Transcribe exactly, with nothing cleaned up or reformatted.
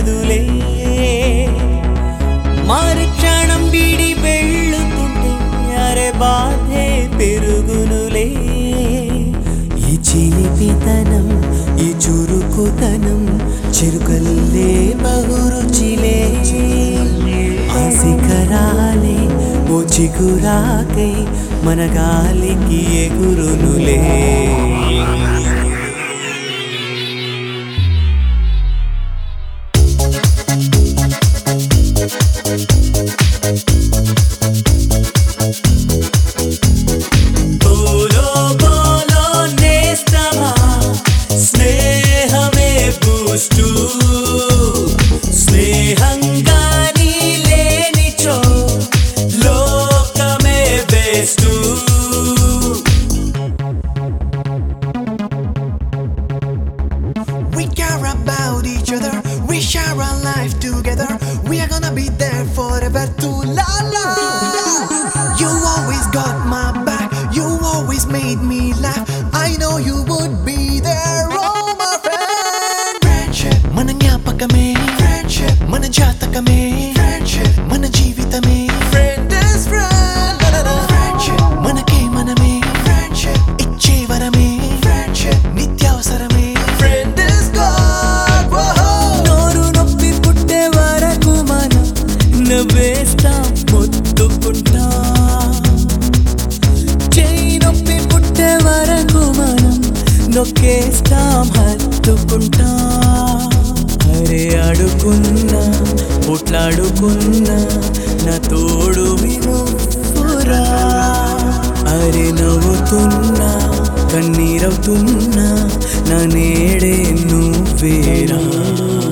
తప్పదులే మారు క్షణం బిడి వెళ్ళుతుంటే అరే బాధే పెరుగునులే ఈ చిలిపితనం ఈ చురుకుతనం చిరుకల్లే బహురుచిలే ఆ శిఖరాలే ఓ చిగురాకై మన గాలికి ఎగురునులే We care about each other, we share our life together. We are gonna be there forever too, la la. You always got my back, you always made me laugh. I know you would be there, oh my friend. Friendship, mana gnapakame. Friendship, mana jatakame. Friendship, mana jeevitame. Friend is friend, la la la. Friendship, manake maname. Friendship, iche varame. Friendship, nityavasarame. Friend is God, whoa. నోరు నొప్పి పుట్టే వరకు మనం నవ్వేస్తాం ముద్దుకుంటా చేయి నొప్పి పుట్టే వరకు మనం నొక్కేస్తాం హత్తుకుంటా అరే అడుకున్నా పుట్లాడుకున్నా నా తోడు వినురా అరే నవ్వుతున్నా కన్నీరవుతున్నా నా నేడే నువ్వేరా